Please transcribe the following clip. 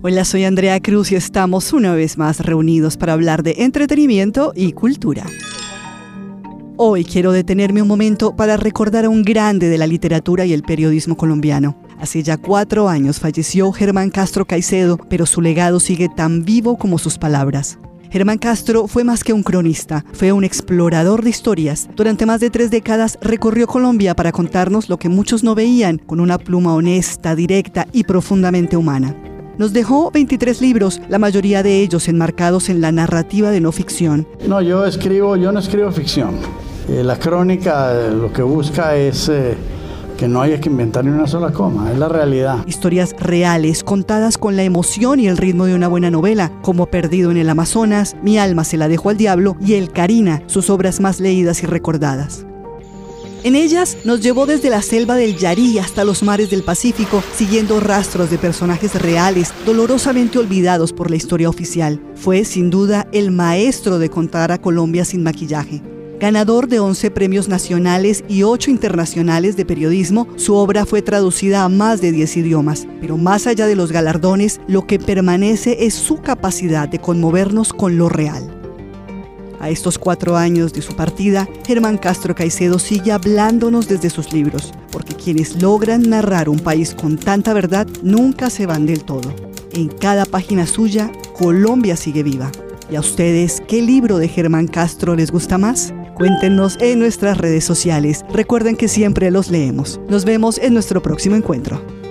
Hola, soy Andrea Cruz y estamos una vez más reunidos para hablar de entretenimiento y cultura. Hoy quiero detenerme un momento para recordar a un grande de la literatura y el periodismo colombiano. Hace ya 4 años falleció Germán Castro Caicedo, pero su legado sigue tan vivo como sus palabras. Germán Castro fue más que un cronista, fue un explorador de historias. Durante más de 3 décadas recorrió Colombia para contarnos lo que muchos no veían, con una pluma honesta, directa y profundamente humana. Nos dejó 23 libros, la mayoría de ellos enmarcados en la narrativa de no ficción. Yo no escribo ficción. La crónica lo que busca es que no haya que inventar ni una sola coma, es la realidad. Historias reales, contadas con la emoción y el ritmo de una buena novela, como Perdido en el Amazonas, Mi alma se la dejo al diablo y El Carina, sus obras más leídas y recordadas. En ellas nos llevó desde la selva del Yarí hasta los mares del Pacífico, siguiendo rastros de personajes reales, dolorosamente olvidados por la historia oficial. Fue, sin duda, el maestro de contar a Colombia sin maquillaje. Ganador de 11 premios nacionales y 8 internacionales de periodismo, su obra fue traducida a más de 10 idiomas. Pero más allá de los galardones, lo que permanece es su capacidad de conmovernos con lo real. A estos 4 años de su partida, Germán Castro Caicedo sigue hablándonos desde sus libros, porque quienes logran narrar un país con tanta verdad nunca se van del todo. En cada página suya, Colombia sigue viva. ¿Y a ustedes qué libro de Germán Castro les gusta más? Cuéntenos en nuestras redes sociales. Recuerden que siempre los leemos. Nos vemos en nuestro próximo encuentro.